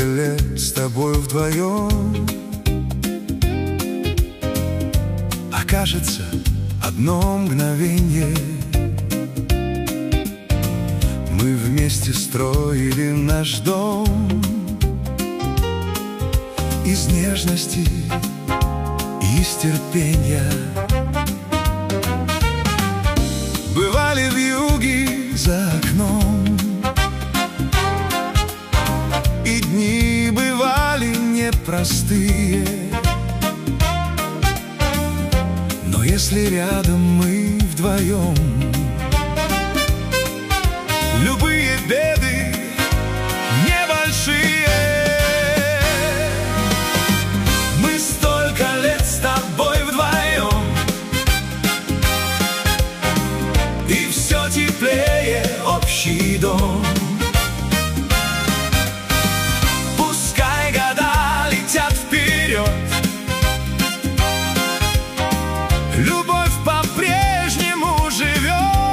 лет с тобой вдвоем. Окажется одно мгновенье. Мы вместе строили наш дом из нежности и из терпения. Бывали вьюги за окном, и дни бывали непростые. Но если рядом мы вдвоем, любые беды небольшие. Мы столько лет с тобой вдвоем, и все теплее общий дом. Пускай года летят вперед, любовь по-прежнему живет.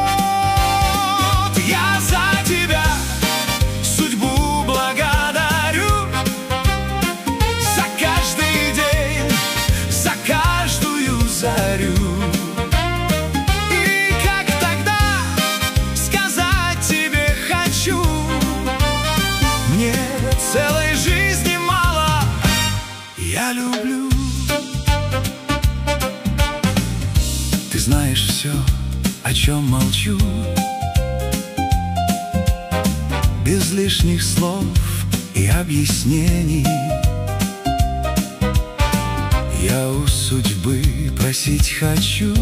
Я за тебя судьбу благодарю, за каждый день, за каждую зарю. И как тогда сказать тебе хочу: мне целой жизни мало, я люблю. Ты знаешь все, о чем молчу, без лишних слов и объяснений. Я у судьбы просить хочу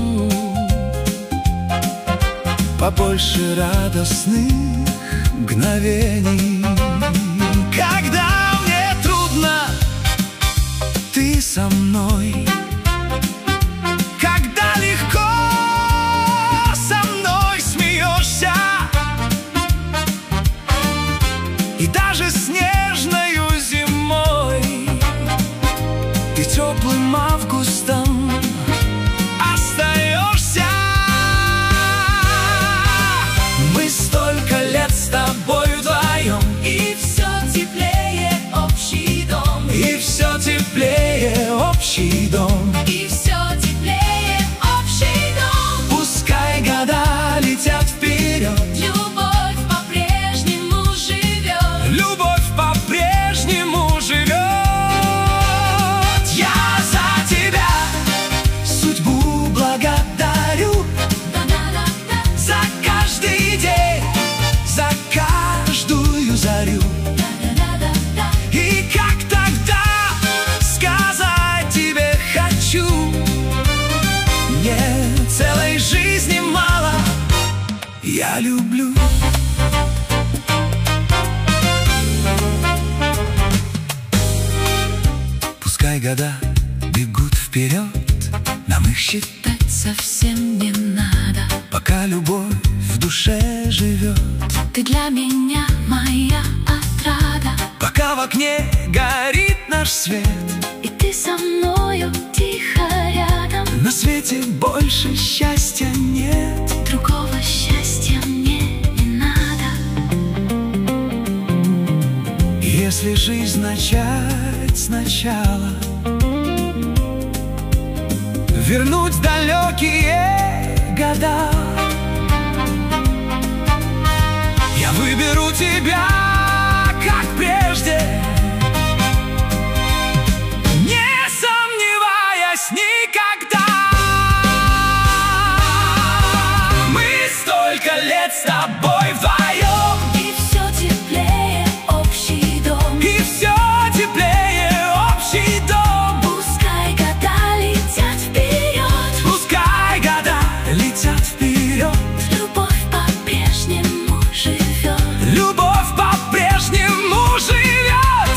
побольше радостных мгновений. Когда мне трудно, ты со мной. Когда легко, со мной смеешься. И даже снежною зимой ты теплым августом остаешься. Мы столько лет с тобой вдвоем, и все теплее общий дом. и все теплее общий дом. И все теплее общий дом. Пускай года летят вперед, Любовь по-прежнему живет. любовь по-прежнему живет. Я за тебя судьбу благодарю, Да-да-да-да, за каждый день, за каждую зарю. да-да-да-да-да. И как тогда сказать тебе хочу: мне целой жизни мало, я люблю. Пускай года бегут вперед, нам их считать Совсем не надо. пока любовь в душе живет. Ты для меня моя отрада, Пока в окне горит наш свет, и ты со мною тихо рядом. на свете больше счастья нет. Другого счастья мне не надо. Если жизнь начать сначала, вернуть далекие года, я выберу тебя, как прежде, не сомневаясь никогда. Мы столько лет с тобой вдвоем, И все теплее общий дом. и все теплее общий дом. Пускай года летят вперед, Пускай года летят вперед, любовь по-прежнему живет. любовь по-прежнему живет.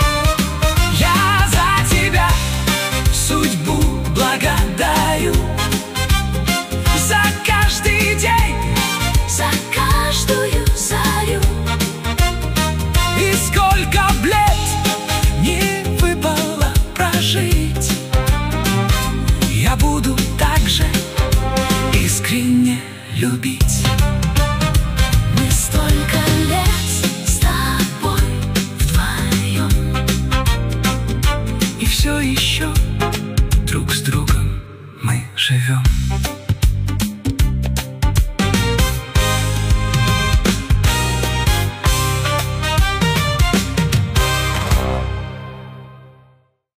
Я за тебя судьбу благодарю, за каждый день, За каждую зарю. и сколько б лет не выпало прожить, я буду так же искренне любить. Мы столько лет с тобой вдвоем, живем.